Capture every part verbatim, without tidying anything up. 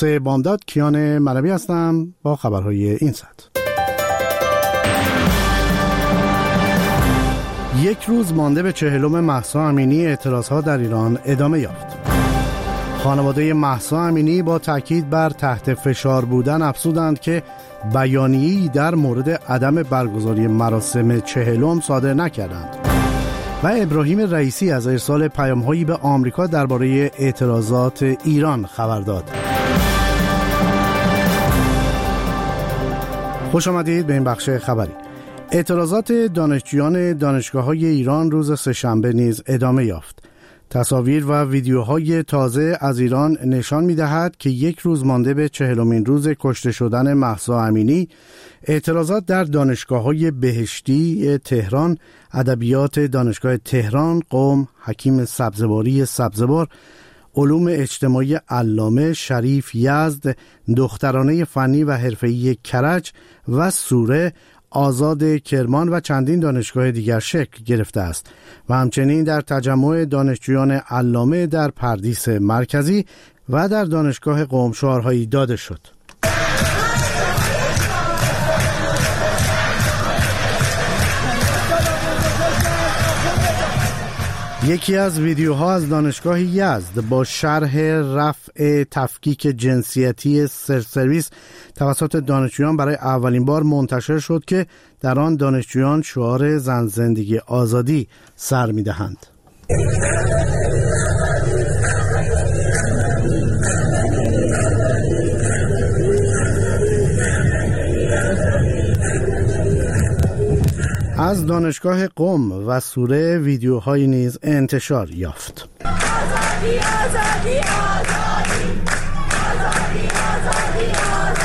بامداد، کیان ملوی هستم با خبرهای این ساعت. یک روز مانده به چهلم مهسا امینی، اعتراضها در ایران ادامه یافت. خانواده مهسا امینی با تاکید بر تحت فشار بودن افزودند که بیانیه‌ای در مورد عدم برگزاری مراسم چهلم صادر نکردند و ابراهیم رئیسی از ارسال پیام‌هایی به آمریکا درباره اعتراضات ایران خبر داد. خوش آمدید به این بخش خبری. اعتراضات دانشجویان دانشگاه‌های ایران روز سه‌شنبه نیز ادامه یافت. تصاویر و ویدیوهای تازه از ایران نشان می‌دهد که یک روز مانده به چهلمین روز کشته شدن مهسا امینی، اعتراضات در دانشگاه‌های بهشتی تهران، ادبیات دانشگاه تهران، قم، حکیم سبزواری سبزوار، علوم اجتماعی علامه، شریف یزد، دخترانه فنی و حرفه‌ای کرج و سوره، آزاد کرمان و چندین دانشگاه دیگر شکل گرفته است و همچنین در تجمع دانشجویان علامه در پردیس مرکزی و در دانشگاه قم شعارهایی داده شد. یکی از ویدیوها از دانشگاه یزد با شرح رفع تفکیک جنسیتی سرویس توسط دانشجویان برای اولین بار منتشر شد که در آن دانشجویان شعار زن زندگی آزادی سر می‌دهند. از دانشگاه قم و سوره ویدیوهای نیز انتشار یافت. آزادی، آزادی، آزادی، آزادی، آزادی،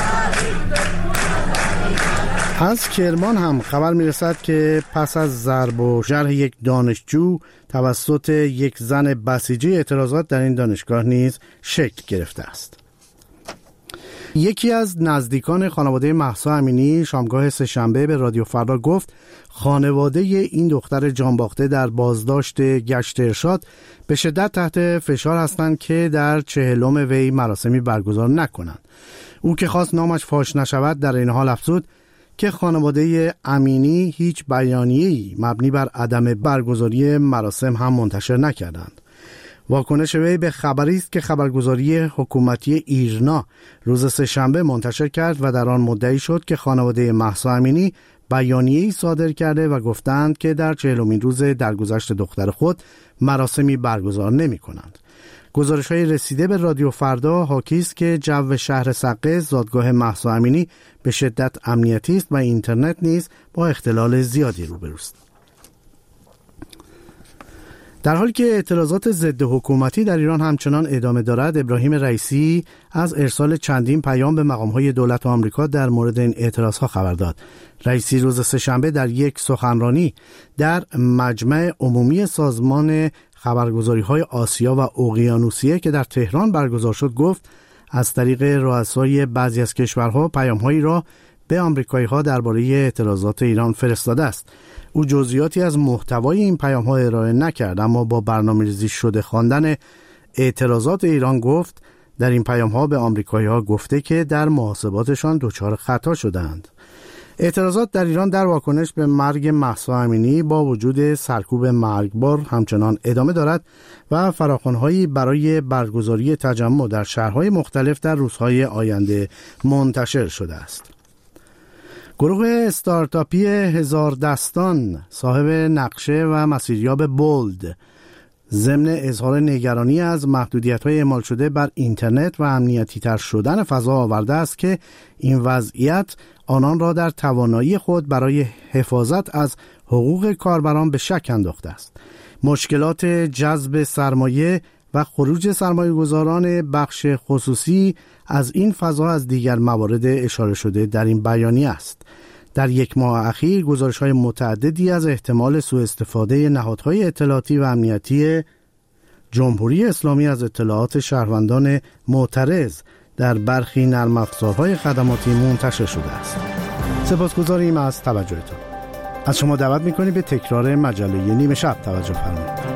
آزادی. از کرمان هم خبر میرسد که پس از ضرب و جرح یک دانشجو توسط یک زن بسیجی، اعتراضات در این دانشگاه نیز شکل گرفته است. یکی از نزدیکان خانواده مهسا امینی شامگاه سه‌شنبه به رادیو فردا گفت خانواده این دختر جانباخته در بازداشت گشت ارشاد به شدت تحت فشار هستند که در چهلم وی مراسمی برگزار نکنند. او که خواست نامش فاش نشود در این حال افزود که خانواده امینی هیچ بیانیه‌ای مبنی بر عدم برگزاری مراسم هم منتشر نکردند. واکنش وی به خبری است که خبرگزاری حکومتی ایرنا روز سه‌شنبه منتشر کرد و در آن مدعی شد که خانواده مهسا امینی بیانیه‌ای صادر کرده و گفتند که در چهلمین روز درگذشت دختر خود مراسمی برگزار نمی‌کنند. گزارش‌های رسیده به رادیو فردا حاکی است که جو شهر سقه، زادگاه مهسا امینی، به شدت امنیتی است و اینترنت نیز با اختلال زیادی روبروست. در حالی که اعتراضات ضد حکومتی در ایران همچنان ادامه دارد، ابراهیم رئیسی از ارسال چندین پیام به مقام‌های دولت آمریکا در مورد این اعتراضها خبر داد. رئیسی روز سه‌شنبه در یک سخنرانی در مجمع عمومی سازمان خبرگزاری‌های آسیا و اقیانوسیه که در تهران برگزار شد گفت از طریق رؤسای بعضی از کشورها پیام‌هایی را به آمریکایی‌ها درباره اعتراضات ایران فرستاده است. او جزئیاتی از محتوای این پیام‌ها ارائه نکرد، اما با برنامه‌ریزی شده خواندن اعتراضات ایران گفت در این پیام‌ها به آمریکایی‌ها گفته که در محاسباتشان دچار خطا شدند. اعتراضات در ایران در واکنش به مرگ مهسا امینی با وجود سرکوب مرگبار همچنان ادامه دارد و فراخوان‌هایی برای برگزاری تجمع در شهرهای مختلف در روزهای آینده منتشر شده است. گروه استارتاپی هزار دستان صاحب نقشه و مسیریاب بولد ضمن اظهار نگرانی از محدودیت‌های اعمال شده بر اینترنت و امنیتی تر شدن فضا آورده است که این وضعیت آنان را در توانایی خود برای حفاظت از حقوق کاربران به شک انداخته است. مشکلات جذب سرمایه و خروج سرمایه‌گذاران بخش خصوصی از این فضا از دیگر موارد اشاره شده در این بیانیه است. در یک ماه اخیر گزارش‌های متعددی از احتمال سوء استفاده نهادهای اطلاعاتی و امنیتی جمهوری اسلامی از اطلاعات شهروندان معترض در برخی نرم افزارهای خدماتی منتشر شده است. سپاسگزاریم از توجهتان. از شما دعوت می‌کنیم به تکرار مجله نیمه شب توجه فرمایید.